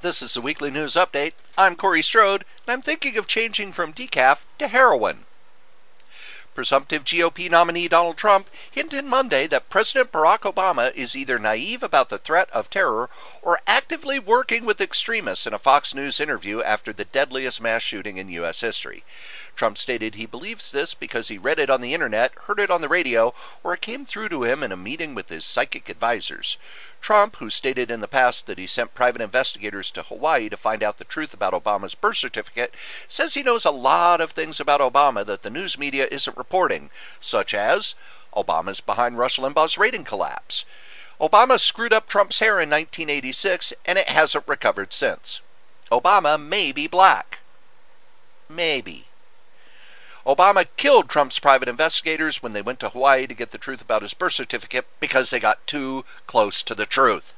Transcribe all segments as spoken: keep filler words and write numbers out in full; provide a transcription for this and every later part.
This is the Weekly News Update. I'm Corey Strode, and I'm thinking of changing from decaf to heroin. Presumptive G O P nominee Donald Trump hinted Monday that President Barack Obama is either naive about the threat of terror or actively working with extremists in a Fox News interview after the deadliest mass shooting in U S history. Trump stated he believes this because he read it on the internet, heard it on the radio, or it came through to him in a meeting with his psychic advisors. Trump, who stated in the past that he sent private investigators to Hawaii to find out the truth about Obama's birth certificate, says he knows a lot of things about Obama that the news media isn't reporting, such as Obama's behind Rush Limbaugh's rating collapse. Obama screwed up Trump's hair in nineteen eighty-six, and it hasn't recovered since. Obama may be black. Maybe. Obama killed Trump's private investigators when they went to Hawaii to get the truth about his birth certificate because they got too close to the truth.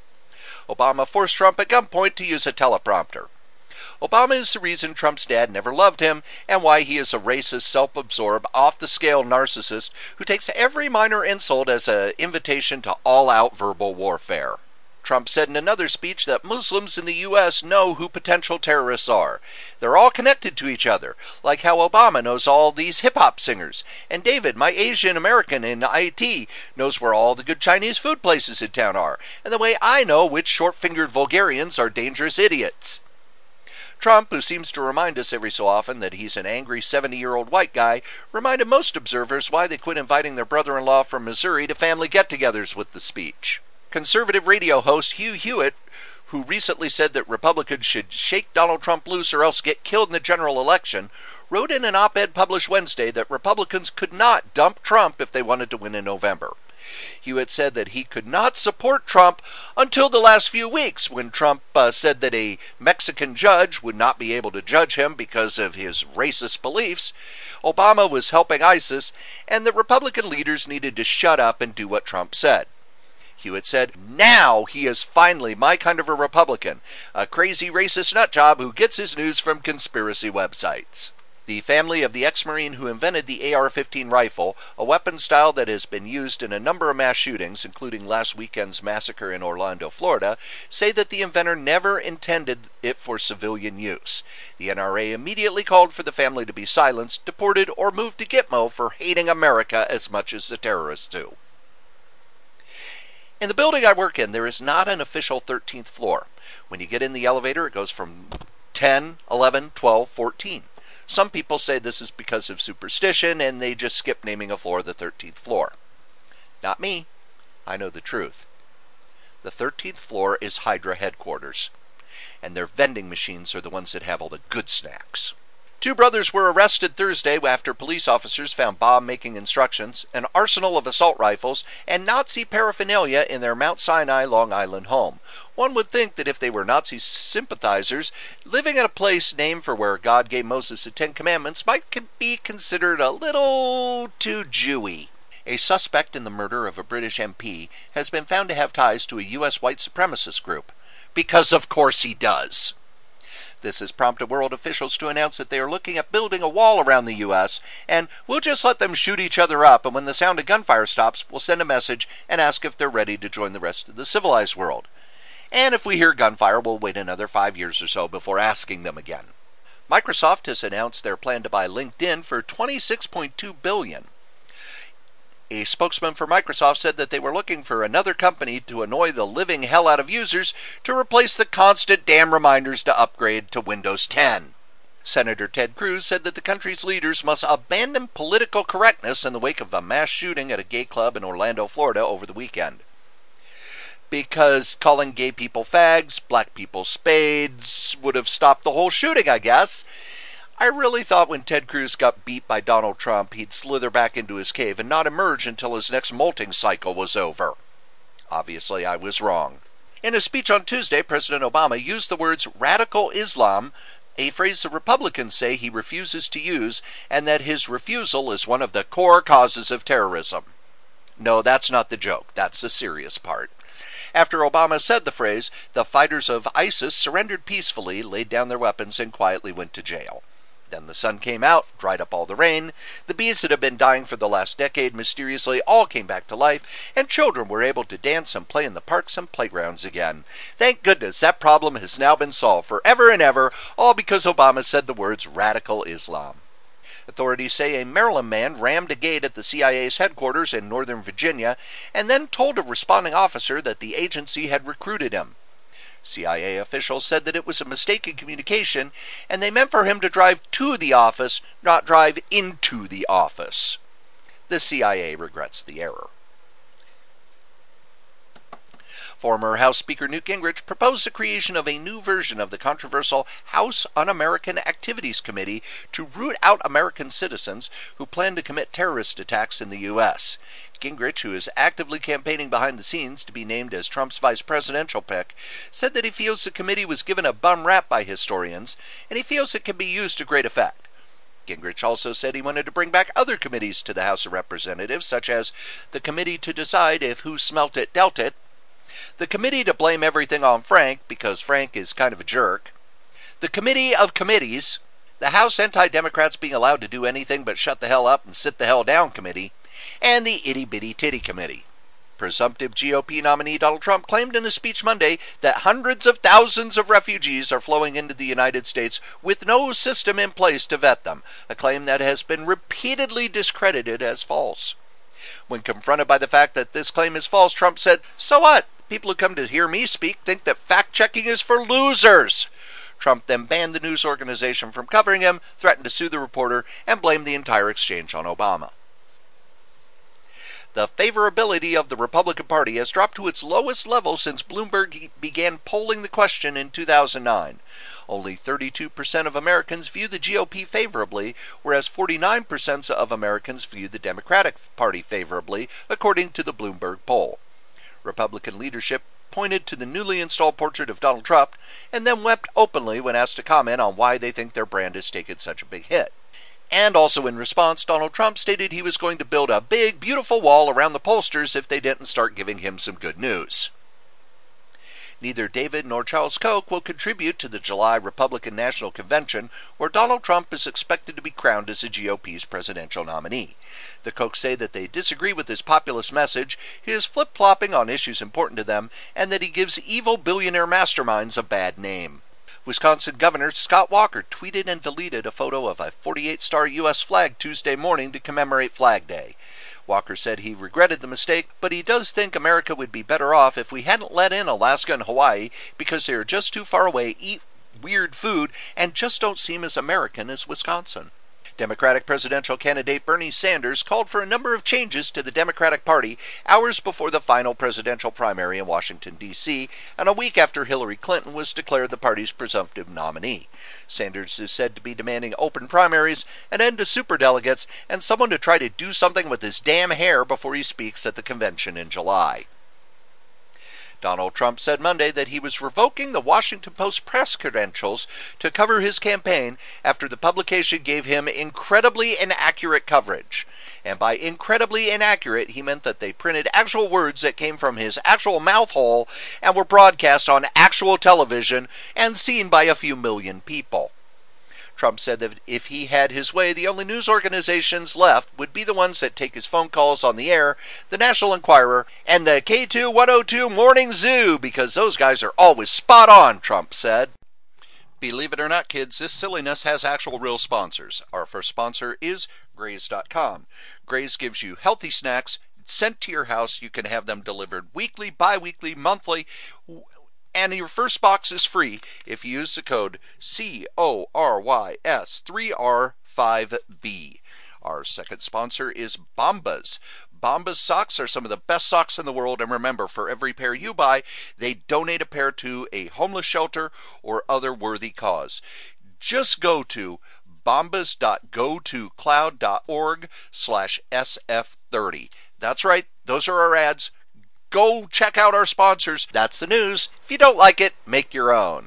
Obama forced Trump at gunpoint to use a teleprompter. Obama is the reason Trump's dad never loved him and why he is a racist, self-absorbed, off-the-scale narcissist who takes every minor insult as an invitation to all-out verbal warfare. Trump said in another speech that Muslims in the U S know who potential terrorists are. They're all connected to each other, like how Obama knows all these hip-hop singers, and David, my Asian American in I T, knows where all the good Chinese food places in town are, and the way I know which short-fingered vulgarians are dangerous idiots. Trump, who seems to remind us every so often that he's an angry seventy-year-old white guy, reminded most observers why they quit inviting their brother-in-law from Missouri to family get-togethers with the speech. Conservative radio host Hugh Hewitt, who recently said that Republicans should shake Donald Trump loose or else get killed in the general election, wrote in an op-ed published Wednesday that Republicans could not dump Trump if they wanted to win in November. Hewitt said that he could not support Trump until the last few weeks when Trump uh, said that a Mexican judge would not be able to judge him because of his racist beliefs, Obama was helping ISIS, and that Republican leaders needed to shut up and do what Trump said. Hewitt said, now he is finally my kind of a Republican, a crazy racist nutjob who gets his news from conspiracy websites. The family of the ex-Marine who invented the A R fifteen rifle, a weapon style that has been used in a number of mass shootings, including last weekend's massacre in Orlando, Florida, say that the inventor never intended it for civilian use. The N R A immediately called for the family to be silenced, deported, or moved to Gitmo for hating America as much as the terrorists do. In the building I work in, there is not an official thirteenth floor. When you get in the elevator, it goes from ten, eleven, twelve, fourteen. Some people say this is because of superstition and they just skip naming a floor the thirteenth floor. Not me. I know the truth. The thirteenth floor is Hydra headquarters, and their vending machines are the ones that have all the good snacks. Two brothers were arrested Thursday after police officers found bomb-making instructions, an arsenal of assault rifles, and Nazi paraphernalia in their Mount Sinai, Long Island home. One would think that if they were Nazi sympathizers, living in a place named for where God gave Moses the Ten Commandments might be considered a little too Jewy. A suspect in the murder of a British M P has been found to have ties to a U S white supremacist group. Because of course he does. This has prompted world officials to announce that they are looking at building a wall around the U S, and we'll just let them shoot each other up, and when the sound of gunfire stops, we'll send a message and ask if they're ready to join the rest of the civilized world. And if we hear gunfire, we'll wait another five years or so before asking them again. Microsoft has announced their plan to buy LinkedIn for twenty-six point two billion dollars. A spokesman for Microsoft said that they were looking for another company to annoy the living hell out of users to replace the constant damn reminders to upgrade to Windows ten. Senator Ted Cruz said that the country's leaders must abandon political correctness in the wake of a mass shooting at a gay club in Orlando, Florida over the weekend. Because calling gay people fags, black people spades would have stopped the whole shooting, I guess. I really thought when Ted Cruz got beat by Donald Trump, he'd slither back into his cave and not emerge until his next molting cycle was over. Obviously, I was wrong. In a speech on Tuesday, President Obama used the words radical Islam, a phrase the Republicans say he refuses to use, and that his refusal is one of the core causes of terrorism. No, that's not the joke. That's the serious part. After Obama said the phrase, the fighters of ISIS surrendered peacefully, laid down their weapons, and quietly went to jail. Then the sun came out, dried up all the rain. The bees that had been dying for the last decade mysteriously all came back to life, and children were able to dance and play in the parks and playgrounds again. Thank goodness that problem has now been solved forever and ever, all because Obama said the words radical Islam. Authorities say a Maryland man rammed a gate at the C I A's headquarters in Northern Virginia and then told a responding officer that the agency had recruited him. C I A officials said that it was a mistake in communication, and they meant for him to drive to the office, not drive into the office. The C I A regrets the error. Former House Speaker Newt Gingrich proposed the creation of a new version of the controversial House Un-American Activities Committee to root out American citizens who plan to commit terrorist attacks in the U S Gingrich, who is actively campaigning behind the scenes to be named as Trump's vice presidential pick, said that he feels the committee was given a bum rap by historians, and he feels it can be used to great effect. Gingrich also said he wanted to bring back other committees to the House of Representatives, such as the committee to decide if who smelt it dealt it, the committee to blame everything on Frank because Frank is kind of a jerk, the committee of committees, the House anti-Democrats being allowed to do anything but shut the hell up and sit the hell down committee, and the itty-bitty-titty committee. Presumptive G O P nominee Donald Trump claimed in a speech Monday that hundreds of thousands of refugees are flowing into the United States with no system in place to vet them, a claim that has been repeatedly discredited as false. When confronted by the fact that this claim is false, Trump said, "So what? People who come to hear me speak think that fact-checking is for losers." Trump then banned the news organization from covering him, threatened to sue the reporter, and blamed the entire exchange on Obama. The favorability of the Republican Party has dropped to its lowest level since Bloomberg began polling the question in two thousand nine. Only thirty-two percent of Americans view the G O P favorably, whereas forty-nine percent of Americans view the Democratic Party favorably, according to the Bloomberg poll. Republican leadership pointed to the newly installed portrait of Donald Trump and then wept openly when asked to comment on why they think their brand has taken such a big hit. And also in response, Donald Trump stated he was going to build a big, beautiful wall around the pollsters if they didn't start giving him some good news. Neither David nor Charles Koch will contribute to the July Republican National Convention, where Donald Trump is expected to be crowned as the G O P's presidential nominee. The Kochs say that they disagree with his populist message, he is flip-flopping on issues important to them, and that he gives evil billionaire masterminds a bad name. Wisconsin Governor Scott Walker tweeted and deleted a photo of a forty-eight star U S flag Tuesday morning to commemorate Flag Day. Walker said he regretted the mistake, but he does think America would be better off if we hadn't let in Alaska and Hawaii because they are just too far away, eat weird food, and just don't seem as American as Wisconsin. Democratic presidential candidate Bernie Sanders called for a number of changes to the Democratic Party hours before the final presidential primary in Washington, D C, and a week after Hillary Clinton was declared the party's presumptive nominee. Sanders is said to be demanding open primaries, an end to superdelegates, and someone to try to do something with his damn hair before he speaks at the convention in July. Donald Trump said Monday that he was revoking the Washington Post press credentials to cover his campaign after the publication gave him incredibly inaccurate coverage. And by incredibly inaccurate, he meant that they printed actual words that came from his actual mouth hole and were broadcast on actual television and seen by a few million people. Trump said that if he had his way, the only news organizations left would be the ones that take his phone calls on the air, the National Enquirer, and the K two one oh two Morning Zoo, because those guys are always spot on, Trump said. Believe it or not, kids, this silliness has actual real sponsors. Our first sponsor is Graze dot com. Graze gives you healthy snacks sent to your house. You can have them delivered weekly, bi-weekly, monthly, and your first box is free if you use the code C O R Y S three R five B. Our second sponsor is Bombas. Bombas socks are some of the best socks in the world, and remember, for every pair you buy, they donate a pair to a homeless shelter or other worthy cause. Just go to bombas dot go to cloud dot org slash S F thirty. That's right, those are our ads. Go check out our sponsors. That's the news. If you don't like it, make your own.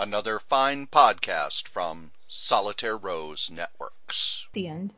another fine podcast from Solitaire Rose Networks. The end.